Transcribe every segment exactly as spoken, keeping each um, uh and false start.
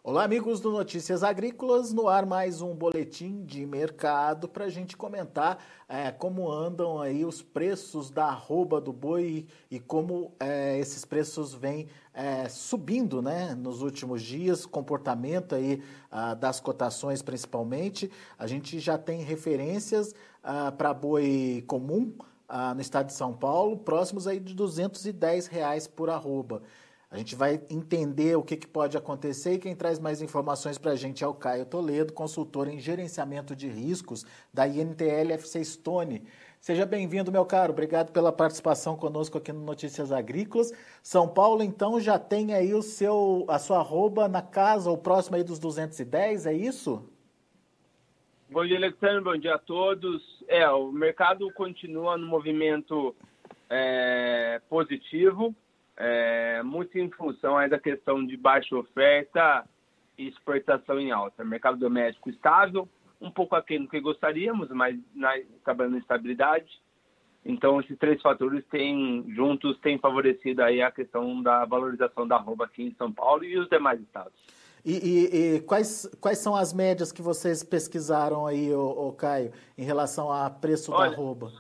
Olá, amigos do Notícias Agrícolas, no ar mais um boletim de mercado para a gente comentar é, como andam aí os preços da arroba do boi e, e como é, esses preços vêm é, subindo, né, nos últimos dias, comportamento aí ah, das cotações principalmente. A gente já tem referências ah, para boi comum ah, no estado de São Paulo, próximos aí de duzentos e dez reais por arroba. A gente vai entender o que, que pode acontecer e quem traz mais informações para a gente é o Caio Toledo, consultor em gerenciamento de riscos da I N T L F C Stone. Seja bem-vindo, meu caro. Obrigado pela participação conosco aqui no Notícias Agrícolas. São Paulo, então, já tem aí o seu, a sua arroba na casa ou próximo aí dos duzentos e dez, é isso? Bom dia, Alexandre. Bom dia a todos. É, o mercado continua no movimento é, positivo. É, muito em função aí da questão de baixa oferta e exportação em alta. Mercado doméstico estável, um pouco aquém do que gostaríamos, mas na, trabalhando em estabilidade. Então, esses três fatores têm, juntos têm favorecido aí a questão da valorização da arroba aqui em São Paulo e os demais estados. E, e, e quais, quais são as médias que vocês pesquisaram aí, ô, ô Caio, em relação a preço Olha, da arroba?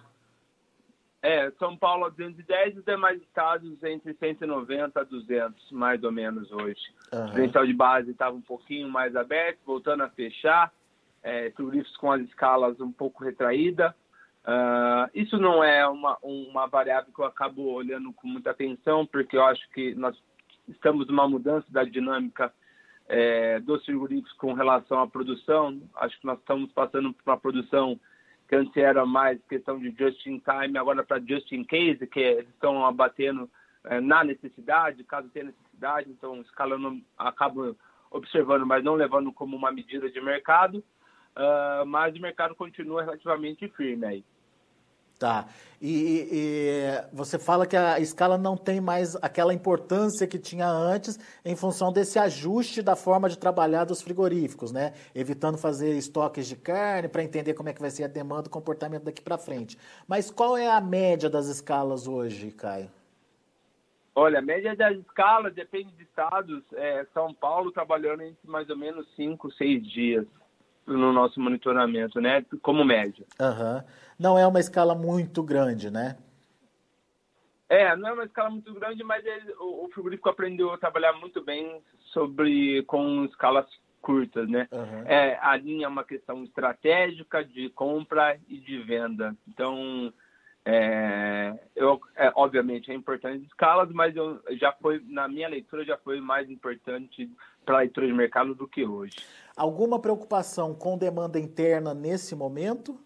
É, São Paulo a duzentos e dez e os demais estados entre cento e noventa a duzentos, mais ou menos hoje. Uhum. O diferencial de base estava um pouquinho mais aberto, voltando a fechar, é, frigoríficos com as escalas um pouco retraídas. Uh, isso não é uma, uma variável que eu acabo olhando com muita atenção, porque eu acho que nós estamos numa mudança da dinâmica é, dos frigoríficos com relação à produção. Acho que nós estamos passando por uma produção que antes era mais questão de just in time, agora para just in case, que eles estão abatendo é, na necessidade, caso tenha necessidade, então escalando, acabo observando, mas não levando como uma medida de mercado, uh, mas o mercado continua relativamente firme aí. Tá. E, e você fala que a escala não tem mais aquela importância que tinha antes em função desse ajuste da forma de trabalhar dos frigoríficos, né? Evitando fazer estoques de carne para entender como é que vai ser a demanda e o comportamento daqui para frente. Mas qual é a média das escalas hoje, Caio? Olha, a média das escalas depende de estados. É, São Paulo trabalhando entre mais ou menos cinco, seis dias no nosso monitoramento, né? Como média. Uhum. Não é uma escala muito grande, né? É, não é uma escala muito grande, mas ele, o, o frigorífico aprendeu a trabalhar muito bem sobre com escalas curtas, né? Uhum. É, a linha é uma questão estratégica de compra e de venda. Então, é, eu, é, obviamente, é importante escalas, mas eu, já foi, na minha leitura, já foi mais importante para a leitura de mercado do que hoje. Alguma preocupação com demanda interna nesse momento?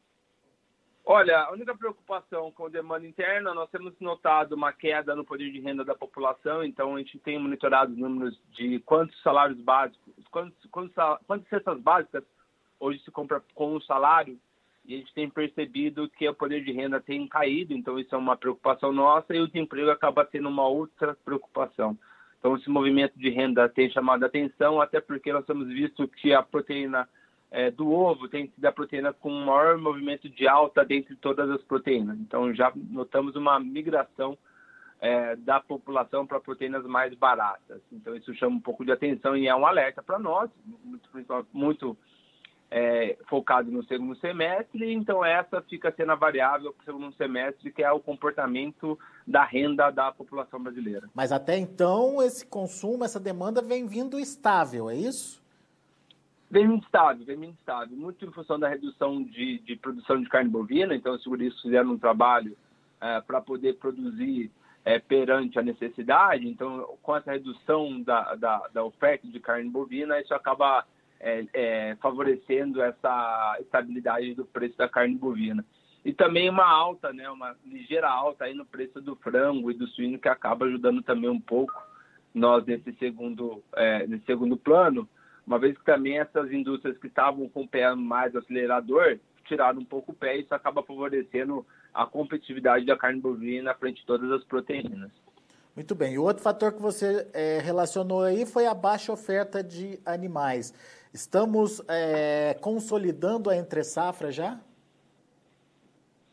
Olha, a única preocupação com demanda interna, nós temos notado uma queda no poder de renda da população, então a gente tem monitorado os números de quantos salários básicos, quantos, quantos, quantas cestas básicas hoje se compra com o salário, e a gente tem percebido que o poder de renda tem caído, então isso é uma preocupação nossa, e o desemprego acaba sendo uma outra preocupação. Então esse movimento de renda tem chamado a atenção, até porque nós temos visto que a proteína É, do ovo tem sido a proteína com o maior movimento de alta dentre todas as proteínas. Então, já notamos uma migração é, da população para proteínas mais baratas. Então, isso chama um pouco de atenção e é um alerta para nós, muito, muito é, focado no segundo semestre. Então, essa fica sendo a variável para o segundo semestre, que é o comportamento da renda da população brasileira. Mas até então, esse consumo, essa demanda vem vindo estável, é isso? Vem muito estável, vem muito estável, muito em função da redução de, de produção de carne bovina, então os seguristas fizeram um trabalho é, para poder produzir é, perante a necessidade, então com essa redução da, da, da oferta de carne bovina, isso acaba é, é, favorecendo essa estabilidade do preço da carne bovina. E também uma alta, né, uma ligeira alta aí no preço do frango e do suíno, que acaba ajudando também um pouco nós nesse segundo, é, nesse segundo plano, uma vez que também essas indústrias que estavam com o pé mais acelerador tiraram um pouco o pé e isso acaba favorecendo a competitividade da carne bovina frente a todas as proteínas. Muito bem. E o outro fator que você é, relacionou aí foi a baixa oferta de animais. Estamos é, consolidando a entre-safra já?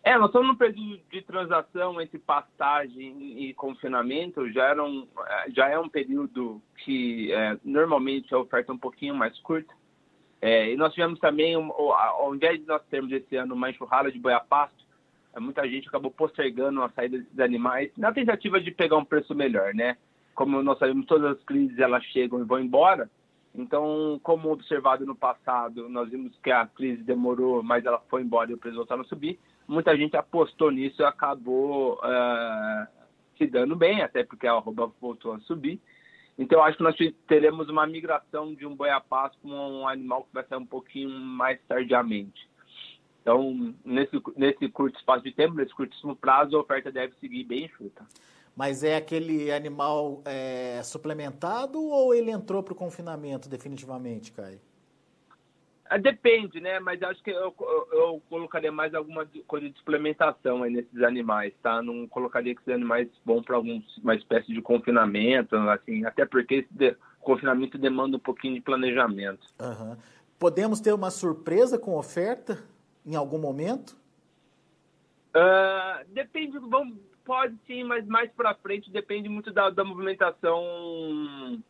É, nós estamos num período de transação entre pastagem e confinamento, já, era um, já é um período que é, normalmente a oferta é um pouquinho mais curta. É, e nós tivemos também, um, ao invés de nós termos esse ano uma enxurrada de boi a pasto, muita gente acabou postergando a saída desses animais na tentativa de pegar um preço melhor, né? Como nós sabemos, todas as crises elas chegam e vão embora. Então, como observado no passado, nós vimos que a crise demorou, mas ela foi embora e o preço voltaram a subir. Muita gente apostou nisso e acabou uh, se dando bem, até porque a arroba voltou a subir. Então, eu acho que nós teremos uma migração de um boi a pasto para um animal que vai sair um pouquinho mais tardiamente. Então, nesse, nesse curto espaço de tempo, nesse curtíssimo prazo, a oferta deve seguir bem enxuta. Mas é aquele animal é, suplementado ou ele entrou para o confinamento definitivamente, Caio? Depende, né? Mas acho que eu, eu, eu colocaria mais alguma coisa de suplementação aí nesses animais, tá? Não colocaria que esses animais vão para alguma espécie de confinamento, assim, até porque esse de, confinamento demanda um pouquinho de planejamento. Uhum. Podemos ter uma surpresa com oferta em algum momento? Uh, depende, vamos, pode sim, mas mais para frente depende muito da, da movimentação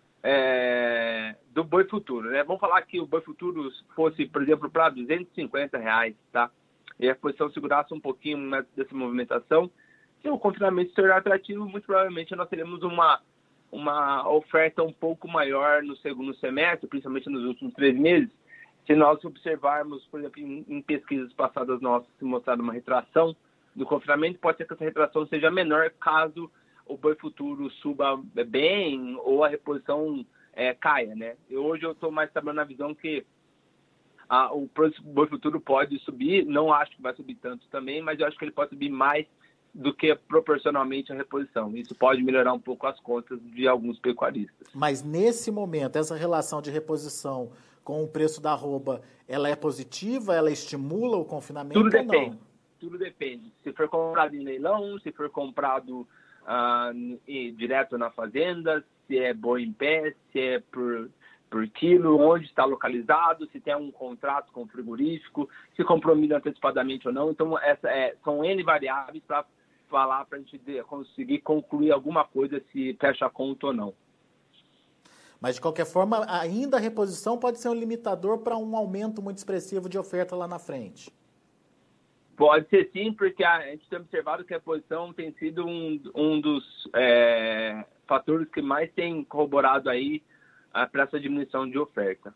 é, do boi futuro, né? Vamos falar que o boi futuro fosse, por exemplo, para duzentos e cinquenta reais, tá? E a posição segurasse um pouquinho mais dessa movimentação. Se o confinamento se tornar atrativo, muito provavelmente nós teremos uma, uma oferta um pouco maior no segundo semestre, principalmente nos últimos três meses. Se nós observarmos, por exemplo, em, em pesquisas passadas nossas, se mostrar uma retração do confinamento, pode ser que essa retração seja menor caso o boi futuro suba bem ou a reposição é, caia, né? E hoje eu estou mais trabalhando na visão que a, o boi futuro pode subir, não acho que vai subir tanto também, mas eu acho que ele pode subir mais do que proporcionalmente a reposição. Isso pode melhorar um pouco as contas de alguns pecuaristas. Mas nesse momento, essa relação de reposição com o preço da arroba, ela é positiva? Ela estimula o confinamento Tudo ou depende. não? Tudo depende. Se for comprado em leilão, se for comprado uh, e, direto na fazenda, se é boi em pé, se é por, por quilo, onde está localizado, se tem um contrato com o frigorífico, se comprou milho antecipadamente ou não. Então, essa é, são N variáveis para falar, para a gente conseguir concluir alguma coisa, se fecha a conta ou não. Mas, de qualquer forma, ainda a reposição pode ser um limitador para um aumento muito expressivo de oferta lá na frente. Pode ser sim, porque a gente tem observado que a reposição tem sido um, um dos é, fatores que mais tem corroborado aí para essa diminuição de oferta.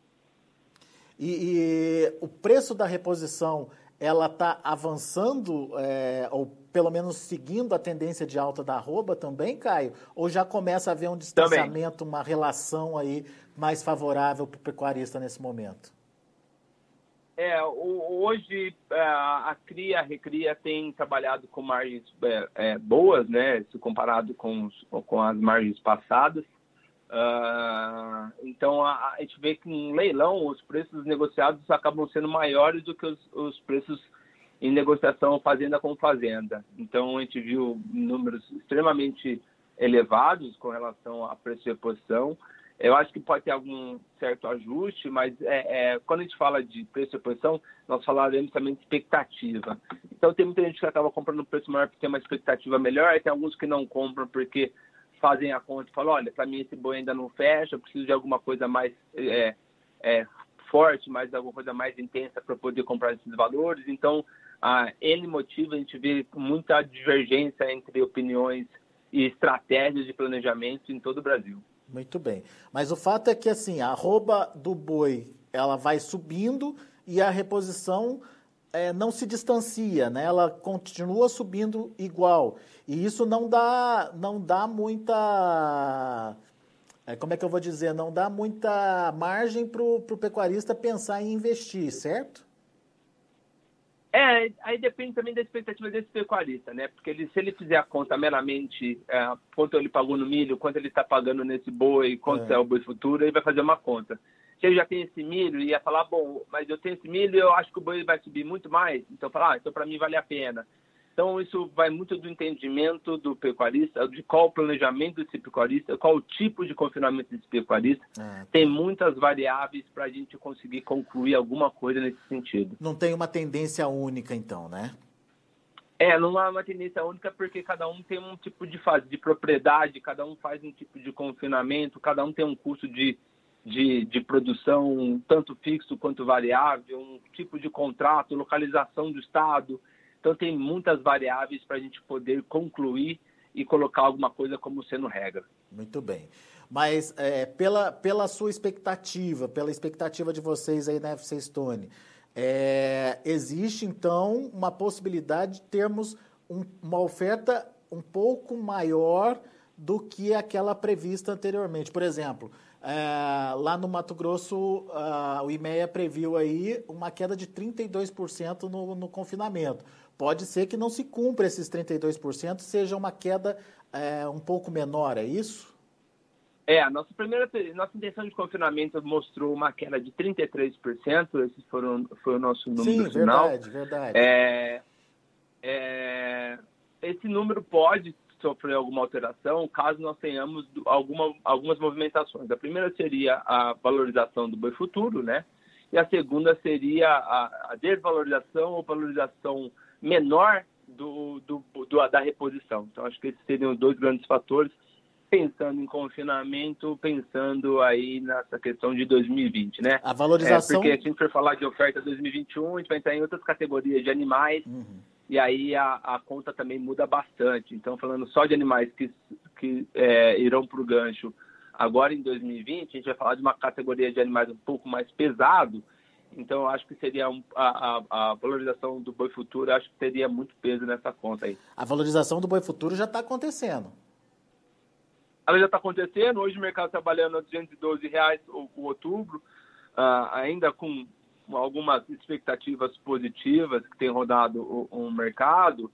E, e o preço da reposição, ela está avançando, é, ou pelo menos seguindo a tendência de alta da arroba também, Caio? Ou já começa a haver um distanciamento, também, uma relação aí mais favorável para o pecuarista nesse momento? É, hoje a cria, a recria tem trabalhado com margens é, é, boas, né, se comparado com, os, com as margens passadas. Uh, então a, a gente vê que em leilão os preços negociados acabam sendo maiores do que os, os preços em negociação fazenda com fazenda. Então a gente viu números extremamente elevados com relação a preço de reposição. Eu acho que pode ter algum certo ajuste, mas é, é, quando a gente fala de preço de reposição, nós falaremos também de expectativa. Então tem muita gente que acaba comprando um preço maior porque tem uma expectativa melhor, e tem alguns que não compram porque fazem a conta e falam, olha, para mim esse boi ainda não fecha, eu preciso de alguma coisa mais é, é, forte, mais alguma coisa mais intensa para poder comprar esses valores. Então, a N motivo, a gente vê muita divergência entre opiniões e estratégias de planejamento em todo o Brasil. Muito bem. Mas o fato é que, assim, a arroba do boi, ela vai subindo e a reposição é, não se distancia, né? Ela continua subindo igual. E isso não dá, não dá muita... É, como é que eu vou dizer? Não dá muita margem para o pecuarista pensar em investir, certo? É, aí depende também da expectativa desse pecuarista, né? Porque ele, se ele fizer a conta meramente, é, quanto ele pagou no milho, quanto ele está pagando nesse boi, quanto é. é o boi futuro, ele vai fazer uma conta. Se ele já tem esse milho, ia falar, bom, mas eu tenho esse milho e eu acho que o boi vai subir muito mais, então falar, ah, então para mim vale a pena. Então isso vai muito do entendimento do pecuarista, de qual o planejamento desse pecuarista, qual o tipo de confinamento desse pecuarista. Ah, tá. Tem muitas variáveis para a gente conseguir concluir alguma coisa nesse sentido. Não tem uma tendência única, então, né? É, não há uma tendência única porque cada um tem um tipo de fase de propriedade, cada um faz um tipo de confinamento, cada um tem um custo de, de, de produção tanto fixo quanto variável, um tipo de contrato, localização do estado. Então tem muitas variáveis para a gente poder concluir e colocar alguma coisa como sendo regra. Muito bem. Mas é, pela, pela sua expectativa, pela expectativa de vocês aí na F C Stone, É, existe, então, uma possibilidade de termos um, uma oferta um pouco maior do que aquela prevista anteriormente. Por exemplo, é, lá no Mato Grosso, uh, o IMEA previu aí uma queda de trinta e dois por cento no, no confinamento. Pode ser que não se cumpra esses trinta e dois por cento, seja uma queda é, um pouco menor, é isso? É, a nossa primeira, nossa intenção de confinamento mostrou uma queda de trinta e três por cento, esse foram, foi o nosso número Sim, final. verdade, verdade. É, é, esse número pode sofrer alguma alteração caso nós tenhamos alguma, algumas movimentações. A primeira seria a valorização do boi futuro, né? E a segunda seria a, a desvalorização ou valorização menor do, do, do, da reposição. Então, acho que esses seriam os dois grandes fatores, pensando em confinamento, pensando aí nessa questão de dois mil e vinte, né? A valorização... É, porque se a gente for falar de oferta dois mil e vinte e um, a gente vai entrar em outras categorias de animais, uhum. E aí a, a conta também muda bastante. Então, falando só de animais que, que é, irão para o gancho agora em dois mil e vinte, a gente vai falar de uma categoria de animais um pouco mais pesado. Então, eu acho que seria um, a, a, a valorização do boi futuro, acho que teria muito peso nessa conta aí. A valorização do boi futuro já está acontecendo. Ela já está acontecendo. Hoje o mercado trabalhando a duzentos e doze reais o, o outubro, uh, ainda com algumas expectativas positivas que tem rodado o, o mercado.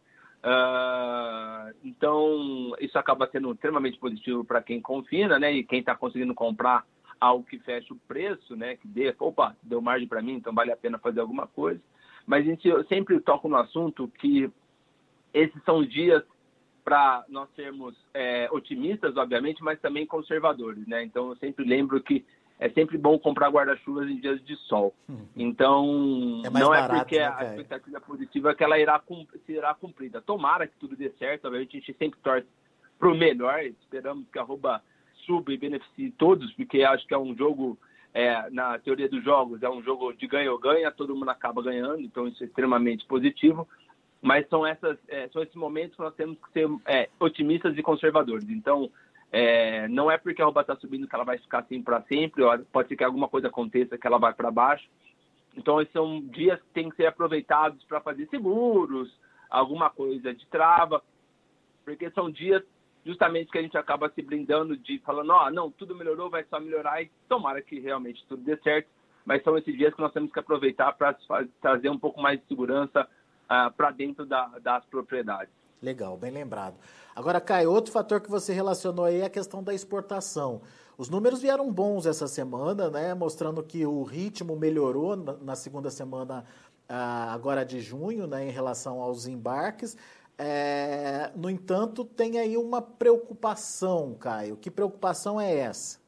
Uh, então, isso acaba sendo extremamente positivo para quem confina, né? E quem está conseguindo comprar algo que feche o preço, né? Que dê, opa, deu margem para mim, então vale a pena fazer alguma coisa. Mas a gente, eu sempre toco no assunto que esses são dias para nós sermos é, otimistas, obviamente, mas também conservadores, né? Então, eu sempre lembro que é sempre bom comprar guarda-chuvas em dias de sol. Uhum. Então, é não barato, é porque né, a expectativa positiva é que ela irá, será cumprida. Tomara que tudo dê certo, obviamente a gente sempre torce para o melhor, esperamos que a arroba suba e beneficie todos, porque acho que é um jogo, é, na teoria dos jogos, é um jogo de ganha ou ganha, todo mundo acaba ganhando, então isso é extremamente positivo. Mas são, essas, é, são esses momentos que nós temos que ser é, otimistas e conservadores. Então, é, não é porque a arroba está subindo que ela vai ficar assim para sempre, ou pode ser que alguma coisa aconteça que ela vai para baixo. Então, esses são dias que têm que ser aproveitados para fazer seguros, alguma coisa de trava, porque são dias justamente que a gente acaba se blindando de falando, ó, oh, não, tudo melhorou, vai só melhorar, e tomara que realmente tudo dê certo, mas são esses dias que nós temos que aproveitar para trazer um pouco mais de segurança Uh, para dentro da, das propriedades. Legal, bem lembrado. Agora, Caio, outro fator que você relacionou aí é a questão da exportação. Os números vieram bons essa semana, né, mostrando que o ritmo melhorou na, na segunda semana uh, agora de junho, né, em relação aos embarques. É, no entanto, tem aí uma preocupação, Caio. Que preocupação é essa?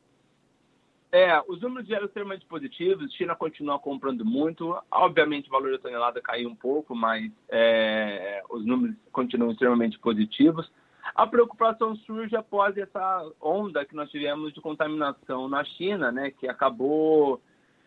É, os números vieram extremamente positivos, a China continua comprando muito, obviamente o valor da tonelada caiu um pouco, mas é, os números continuam extremamente positivos. A preocupação surge após essa onda que nós tivemos de contaminação na China, né, que acabou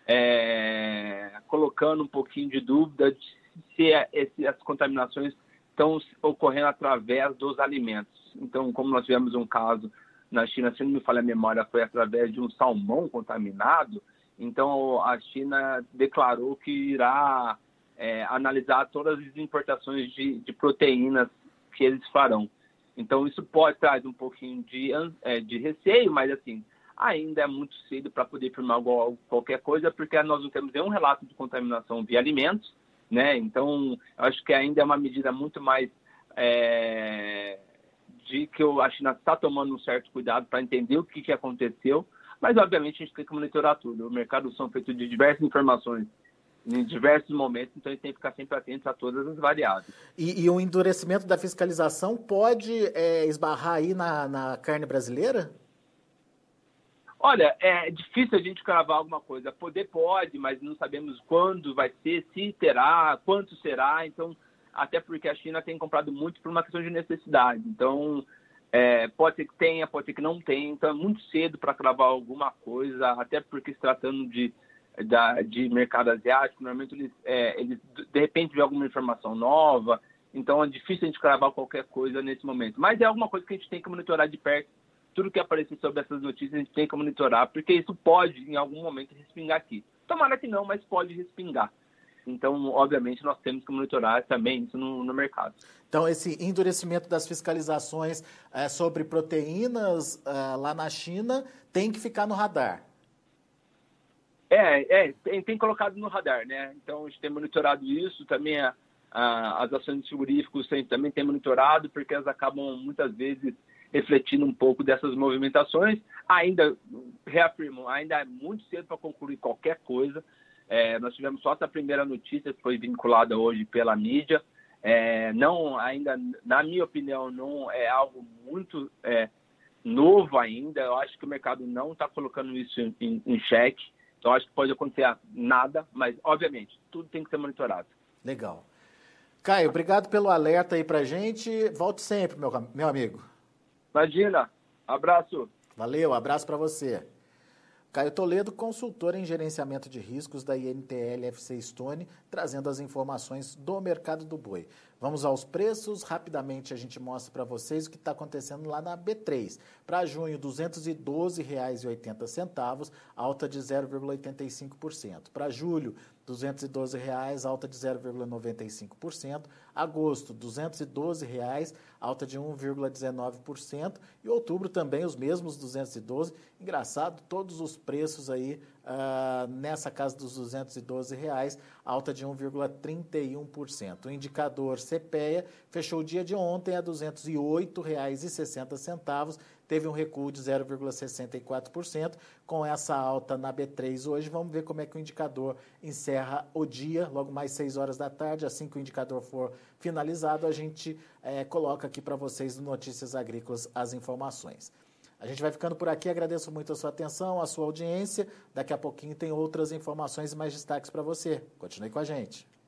é, colocando um pouquinho de dúvida de se esse, as contaminações estão ocorrendo através dos alimentos. Então, como nós tivemos um caso na China, se não me falha a memória, foi através de um salmão contaminado. Então, a China declarou que irá é, analisar todas as importações de, de proteínas que eles farão. Então, isso pode trazer um pouquinho de, é, de receio, mas, assim, ainda é muito cedo para poder firmar qualquer coisa, porque nós não temos nenhum relato de contaminação via alimentos, né? Então, eu acho que ainda é uma medida muito mais... É, de que a China está tomando um certo cuidado para entender o que, que aconteceu, mas, obviamente, a gente tem que monitorar tudo. O mercado são feitos de diversas informações em diversos momentos, então a gente tem que ficar sempre atento a todas as variáveis. E, e o endurecimento da fiscalização pode é, esbarrar aí na, na carne brasileira? Olha, é difícil a gente cravar alguma coisa. Poder pode, mas não sabemos quando vai ser, se terá, quanto será, então... até porque a China tem comprado muito por uma questão de necessidade. Então, é, pode ser que tenha, pode ser que não tenha. Então, é muito cedo para cravar alguma coisa, até porque se tratando de, da, de mercado asiático, normalmente eles, é, eles, de repente, vê alguma informação nova. Então, é difícil a gente cravar qualquer coisa nesse momento. Mas é alguma coisa que a gente tem que monitorar de perto. Tudo que aparecer sobre essas notícias, a gente tem que monitorar, porque isso pode, em algum momento, respingar aqui. Tomara que não, mas pode respingar. Então, obviamente, nós temos que monitorar também isso no, no mercado. Então, esse endurecimento das fiscalizações é, sobre proteínas é, lá na China tem que ficar no radar. É, é tem, tem colocado no radar, né? Então, a gente tem monitorado isso, também a, a, as ações de frigoríficos tem, também tem monitorado, porque elas acabam, muitas vezes, refletindo um pouco dessas movimentações. Ainda, reafirmo, ainda é muito cedo para concluir qualquer coisa. É, nós tivemos só essa primeira notícia que foi vinculada hoje pela mídia. É, não, ainda, na minha opinião, não é algo muito é, novo ainda. Eu acho que o mercado não está colocando isso em, em xeque. Então, acho que pode acontecer nada, mas, obviamente, tudo tem que ser monitorado. Legal. Caio, obrigado pelo alerta aí pra gente. Volte sempre, meu, meu amigo. Imagina. Abraço. Valeu, abraço para você. Caio Toledo, consultor em gerenciamento de riscos da I N T L F C Stone, trazendo as informações do mercado do boi. Vamos aos preços, rapidamente a gente mostra para vocês o que está acontecendo lá na B três. Para junho, duzentos e doze reais e oitenta centavos, alta de zero vírgula oitenta e cinco por cento. Para julho, duzentos e doze reais, alta de zero vírgula noventa e cinco por cento. Agosto, duzentos e doze reais, alta de um vírgula dezenove por cento. E outubro também os mesmos duzentos e doze. Engraçado, todos os preços aí uh, nessa casa dos duzentos e doze reais, alta de um vírgula trinta e um por cento. O indicador C P E A fechou o dia de ontem a duzentos e oito reais e sessenta centavos, teve um recuo de zero vírgula sessenta e quatro por cento. Com essa alta na B três hoje, vamos ver como é que o indicador encerra o dia, logo mais seis horas da tarde. Assim que o indicador for finalizado, a gente é, coloca aqui para vocês no Notícias Agrícolas as informações. A gente vai ficando por aqui, agradeço muito a sua atenção, a sua audiência. Daqui a pouquinho tem outras informações e mais destaques para você. Continue com a gente.